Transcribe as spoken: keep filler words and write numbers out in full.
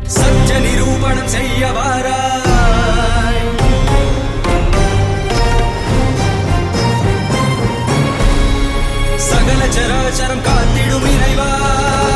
சத்திய நிரூபணம் செய்ய வாராய். சகல சராச்சரம் காத்திடும் இறைவா